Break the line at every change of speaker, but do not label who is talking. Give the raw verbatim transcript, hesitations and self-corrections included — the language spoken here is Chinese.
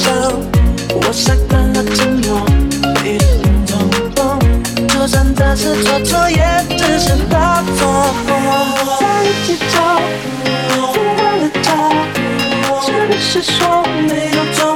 上，我习惯了沉默，一动不动。就算大事做错，也只是大错。在一起找，疯狂的找，是不是说没有错？